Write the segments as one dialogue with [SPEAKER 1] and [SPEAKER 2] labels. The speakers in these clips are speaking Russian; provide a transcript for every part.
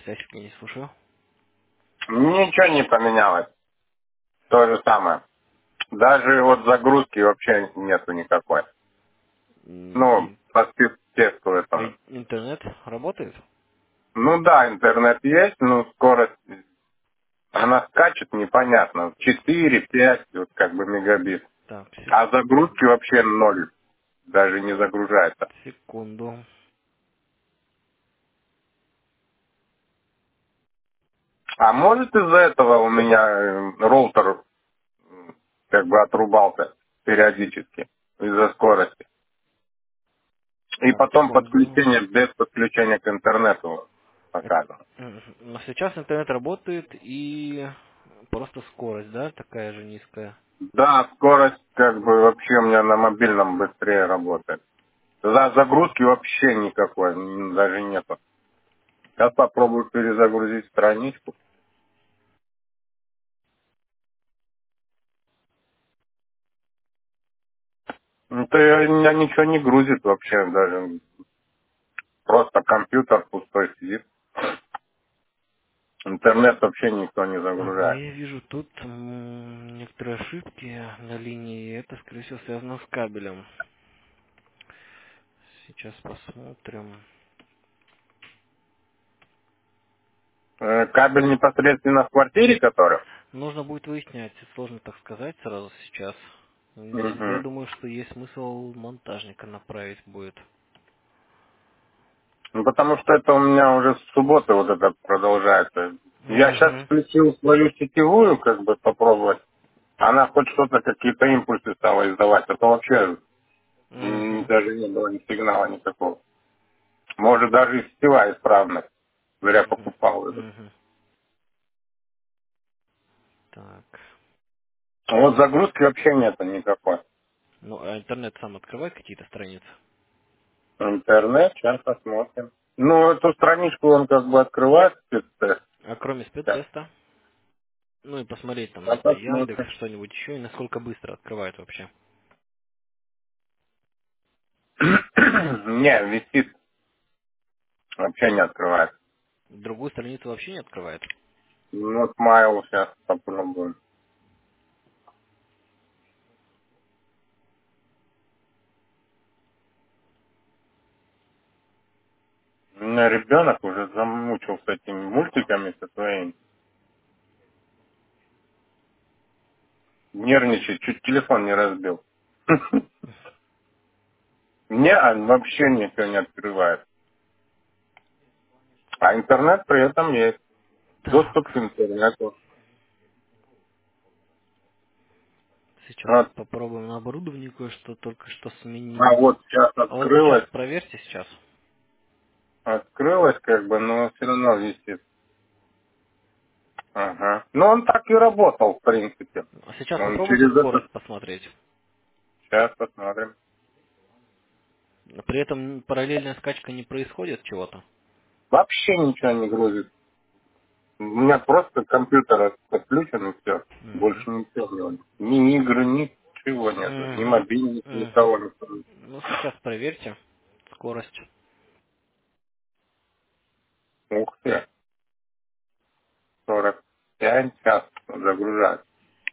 [SPEAKER 1] Представьте, я не слушаю.
[SPEAKER 2] Ничего не поменялось. То же самое. Даже вот загрузки вообще нету никакой. Ну,
[SPEAKER 1] И,
[SPEAKER 2] по спецтесту этому.
[SPEAKER 1] интернет работает?
[SPEAKER 2] Ну да, интернет есть, но скорость, она скачет непонятно. 4, 5, вот как бы мегабит.
[SPEAKER 1] Так,
[SPEAKER 2] А загрузки вообще ноль. Даже не загружается.
[SPEAKER 1] секунду.
[SPEAKER 2] А может из-за этого у меня роутер как бы отрубался периодически из-за скорости. И
[SPEAKER 1] Так,
[SPEAKER 2] потом
[SPEAKER 1] секунду.
[SPEAKER 2] подключение без подключения к интернету показывает.
[SPEAKER 1] Но сейчас интернет работает и просто скорость, да, такая же низкая.
[SPEAKER 2] Да, скорость как бы вообще у меня на мобильном быстрее работает. За загрузки вообще никакой, даже нету. Сейчас попробую перезагрузить страничку. Ну, то меня ничего не грузит вообще даже. Просто компьютер пустой сидит. Интернет вообще никто не
[SPEAKER 1] Ага,
[SPEAKER 2] загружает.
[SPEAKER 1] я вижу тут некоторые ошибки на линии. Это, скорее всего, связано с кабелем. Сейчас посмотрим.
[SPEAKER 2] Кабель непосредственно в квартире, который?
[SPEAKER 1] Нужно будет выяснять, сложно так сказать сразу сейчас. Я
[SPEAKER 2] Угу.
[SPEAKER 1] думаю, что есть смысл монтажника направить будет.
[SPEAKER 2] Ну, потому что это у меня уже с субботы вот это продолжается. Я сейчас
[SPEAKER 1] Угу.
[SPEAKER 2] включил свою сетевую, как бы попробовать. Она хоть что-то, какие-то импульсы стала издавать, а то вообще
[SPEAKER 1] Угу.
[SPEAKER 2] даже не было ни сигнала никакого. Может, даже и сетевая исправность. Зря покупал этот.
[SPEAKER 1] Угу. Так.
[SPEAKER 2] А вот загрузки вообще нет никакой.
[SPEAKER 1] Ну, а интернет сам открывает какие-то страницы?
[SPEAKER 2] Интернет, сейчас посмотрим. Ну, эту страничку он как бы открывает, спецтест.
[SPEAKER 1] А кроме
[SPEAKER 2] Сейчас.
[SPEAKER 1] спецтеста? Ну и посмотреть там,
[SPEAKER 2] А
[SPEAKER 1] не знаю, Яндекс,
[SPEAKER 2] посмотрим.
[SPEAKER 1] что-нибудь еще, и насколько быстро открывает вообще.
[SPEAKER 2] Не, висит, вообще не открывает.
[SPEAKER 1] Другую страницу вообще не открывает.
[SPEAKER 2] Ну, смайл сейчас попробуем. У меня ребенок уже замучился этими мультиками со своими. Нервничает, чуть телефон не разбил. Не, вообще ничего не открывает. А интернет при этом есть. Доступ к
[SPEAKER 1] Так,
[SPEAKER 2] интернету.
[SPEAKER 1] сейчас
[SPEAKER 2] Вот.
[SPEAKER 1] попробуем на оборудовании кое-что только что
[SPEAKER 2] А
[SPEAKER 1] сменил.
[SPEAKER 2] вот сейчас
[SPEAKER 1] А вот сейчас
[SPEAKER 2] открылось.
[SPEAKER 1] проверьте сейчас.
[SPEAKER 2] Открылось как бы, но все равно висит. Ага. Ну, он так и работал, в принципе.
[SPEAKER 1] А сейчас
[SPEAKER 2] Он
[SPEAKER 1] попробуйте
[SPEAKER 2] через это...
[SPEAKER 1] скорость посмотреть.
[SPEAKER 2] Сейчас посмотрим.
[SPEAKER 1] При этом параллельная скачка не происходит чего-то.
[SPEAKER 2] Вообще ничего не грузит. У меня просто компьютер подключен и все.
[SPEAKER 1] Угу.
[SPEAKER 2] Больше ничего нет. Ни игры, ничего нету. Ни
[SPEAKER 1] Угу.
[SPEAKER 2] мобильник,
[SPEAKER 1] Угу.
[SPEAKER 2] никого не подключен.
[SPEAKER 1] Ну, сейчас проверьте скорость.
[SPEAKER 2] Ух ты. 45 сейчас загружать.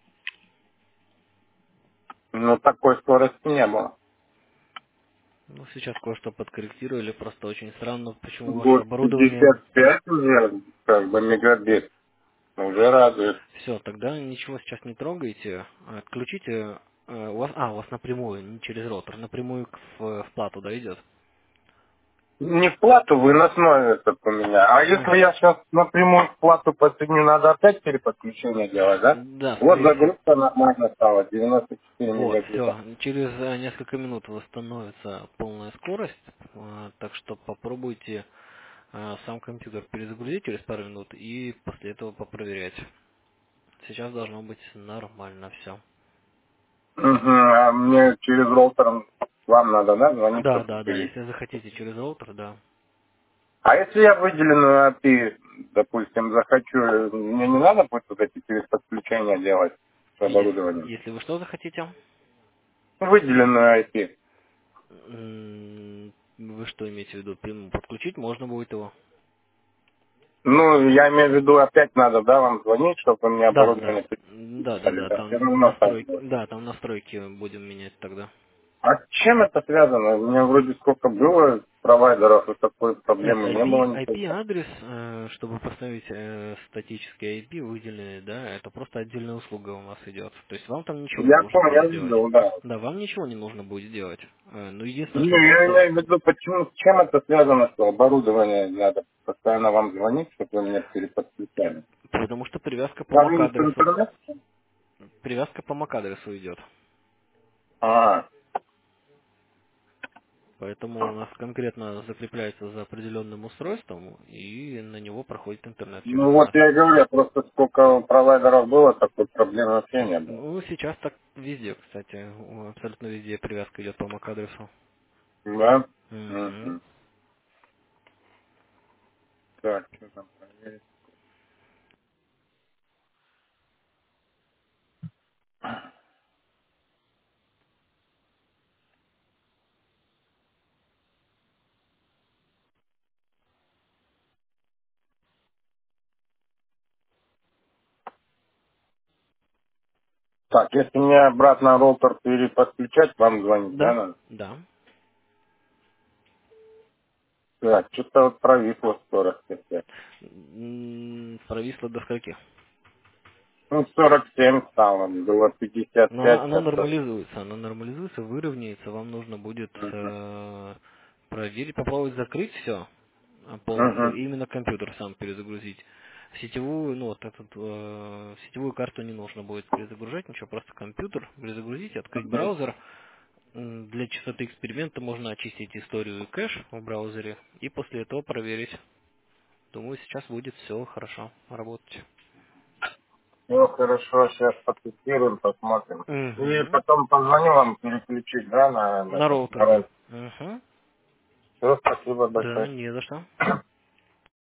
[SPEAKER 2] Ну, такой скорости не было.
[SPEAKER 1] Ну, сейчас кое-что подкорректировали, просто очень странно, почему ваше
[SPEAKER 2] Вот
[SPEAKER 1] оборудование...
[SPEAKER 2] 55 уже, как бы, мегабит. Уже радует.
[SPEAKER 1] Все, тогда ничего сейчас не трогайте, отключите... у вас напрямую, не через роутер, напрямую в плату, да, идет?
[SPEAKER 2] Не в плату, выносной этот у меня. А если я сейчас напрямую в плату подсоединю, надо опять переподключение делать, да?
[SPEAKER 1] Да,
[SPEAKER 2] Вот
[SPEAKER 1] скорее всего.
[SPEAKER 2] загрузка нормально стала, 94
[SPEAKER 1] Вот,
[SPEAKER 2] мегабита.
[SPEAKER 1] все. Через несколько минут восстановится полная скорость, так что попробуйте сам компьютер перезагрузить через пару минут и после этого попроверять. Сейчас должно быть нормально все.
[SPEAKER 2] Угу, а мне через роутер вам надо, да, звонить,
[SPEAKER 1] Да,
[SPEAKER 2] чтобы
[SPEAKER 1] да, да.
[SPEAKER 2] перейти.
[SPEAKER 1] Если захотите через роутер, да.
[SPEAKER 2] А если я выделенную API, допустим, захочу, мне не надо будет вот эти переподключения делать с оборудованием?
[SPEAKER 1] Если вы что захотите,
[SPEAKER 2] Выделенную IP.
[SPEAKER 1] вы что имеете в виду? Подключить можно будет его.
[SPEAKER 2] Ну, я имею в виду, опять надо, да, вам звонить, чтобы вы мне
[SPEAKER 1] Да, да.
[SPEAKER 2] оборудование
[SPEAKER 1] Да, да,
[SPEAKER 2] приписали,
[SPEAKER 1] да,
[SPEAKER 2] да, все
[SPEAKER 1] там
[SPEAKER 2] равно так
[SPEAKER 1] настройки,
[SPEAKER 2] будет.
[SPEAKER 1] да, там настройки будем менять тогда.
[SPEAKER 2] А с чем это связано? У меня вроде сколько было провайдеров, и такой проблемы не было никогда.
[SPEAKER 1] IP-адрес, чтобы поставить статический IP выделенный, да, это просто отдельная услуга у нас идет. То есть вам там ничего не
[SPEAKER 2] Я
[SPEAKER 1] нужно
[SPEAKER 2] понял, я
[SPEAKER 1] будет делать.
[SPEAKER 2] видел, да.
[SPEAKER 1] Да, вам ничего не нужно будет делать. Ну, единственное,
[SPEAKER 2] Ну,
[SPEAKER 1] что
[SPEAKER 2] я
[SPEAKER 1] просто,
[SPEAKER 2] имею в виду, почему, с чем это связано, что оборудование надо постоянно вам звонить, чтобы вы меня переподключали.
[SPEAKER 1] потому что привязка по
[SPEAKER 2] Пароль с
[SPEAKER 1] MAC-адресу,
[SPEAKER 2] интернет?
[SPEAKER 1] привязка по MAC-адресу идет.
[SPEAKER 2] А,
[SPEAKER 1] Поэтому у нас конкретно закрепляется за определенным устройством, и на него проходит интернет через
[SPEAKER 2] ну вот
[SPEAKER 1] нас.
[SPEAKER 2] я и говорю, просто сколько провайдеров было, такой проблемы вообще не было.
[SPEAKER 1] Ну, сейчас так везде, кстати, абсолютно везде привязка идет по MAC-адресу.
[SPEAKER 2] Да?
[SPEAKER 1] Мгм.
[SPEAKER 2] Угу. Так, что там проверить? Так, если мне обратно роутер переподключать, вам звонить, да,
[SPEAKER 1] Да,
[SPEAKER 2] надо?
[SPEAKER 1] да.
[SPEAKER 2] Так, что-то вот провисло скорость опять.
[SPEAKER 1] Провисло до скольки?
[SPEAKER 2] Ну, 47 стало, было
[SPEAKER 1] Но
[SPEAKER 2] 55,
[SPEAKER 1] она
[SPEAKER 2] сейчас 40.
[SPEAKER 1] нормализуется, выровняется. Вам нужно будет
[SPEAKER 2] Угу.
[SPEAKER 1] проверить, попробовать закрыть все полностью,
[SPEAKER 2] Угу.
[SPEAKER 1] и именно компьютер сам перезагрузить. Сетевую, ну вот этот, сетевую карту не нужно будет перезагружать, ничего, просто компьютер перезагрузить, открыть
[SPEAKER 2] Угу.
[SPEAKER 1] браузер. Для чистоты эксперимента можно очистить историю и кэш в браузере, и после этого проверить. Думаю, сейчас будет все хорошо работать.
[SPEAKER 2] Ну, хорошо, сейчас потестируем, посмотрим. И
[SPEAKER 1] Угу.
[SPEAKER 2] потом позвоню вам переключить, да, на
[SPEAKER 1] На
[SPEAKER 2] этот
[SPEAKER 1] роутер, да.
[SPEAKER 2] на
[SPEAKER 1] Угу.
[SPEAKER 2] Все, спасибо
[SPEAKER 1] Да,
[SPEAKER 2] большое.
[SPEAKER 1] не за что.